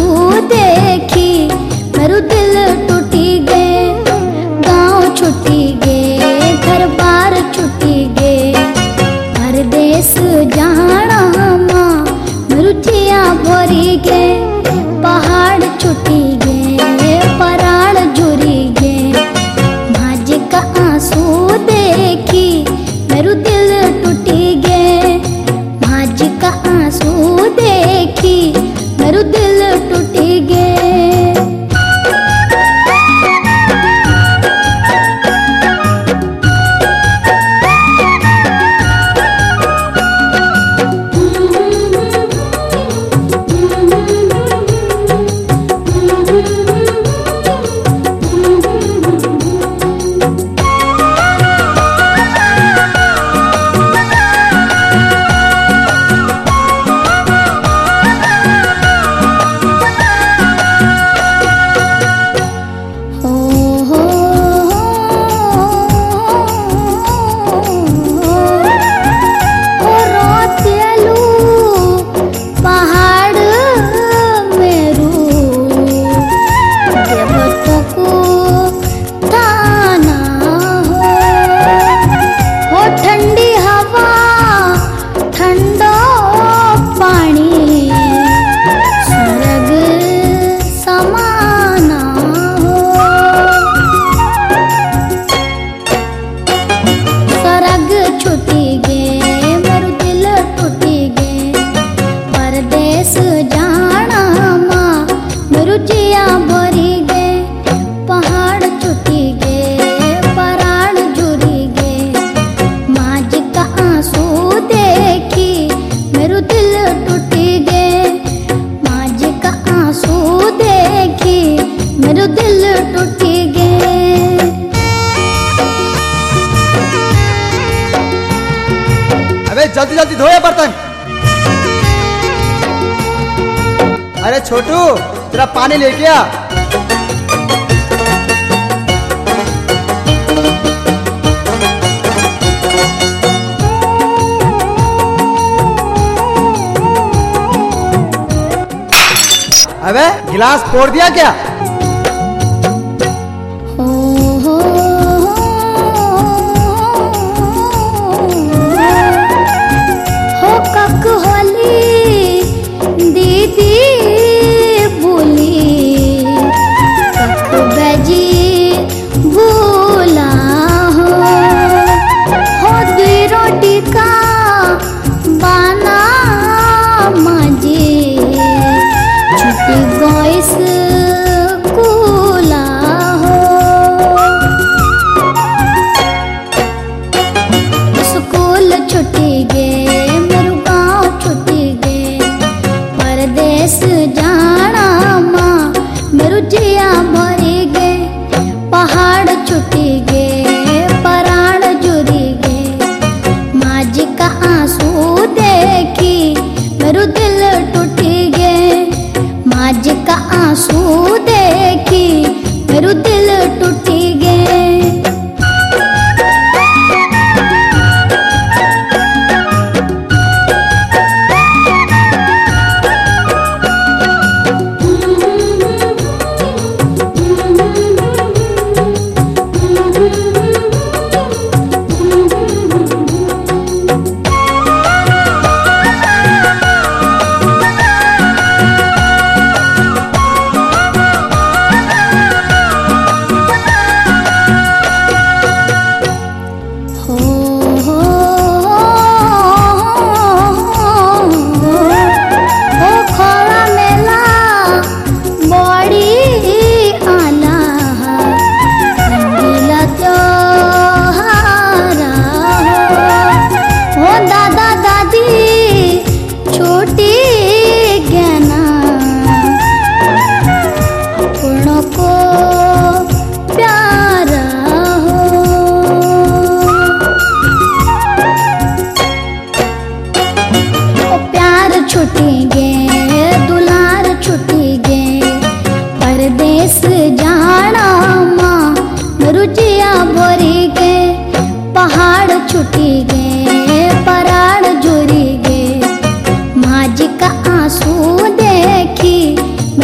आंसू देखी मेरू दिल टूटी गए। गाँव छुट्टी गए, घर बार छुट्टी गए, परदेस जाना माँ मेरू जिया भरी गए। पहाड़ छुट्टी गए, पराड़ जुरी गए, भाज का आंसू देखी मेरू दिल टूटी गए। भाज का आंसू देखी मेरू दिल टूटी गए। जल्दी जल्दी धो ये बर्तन। अरे छोटू तेरा पानी लेके आ। अबे गिलास फोड़ दिया क्या? आंसू देखी मेरू दिल टूटी गए।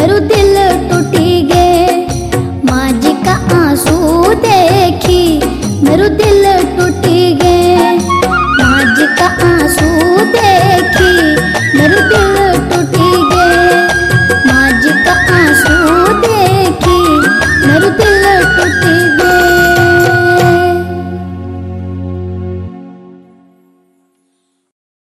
मेरू दिल टूटी गे। माँ जी का आंसू देखी मेरू दिल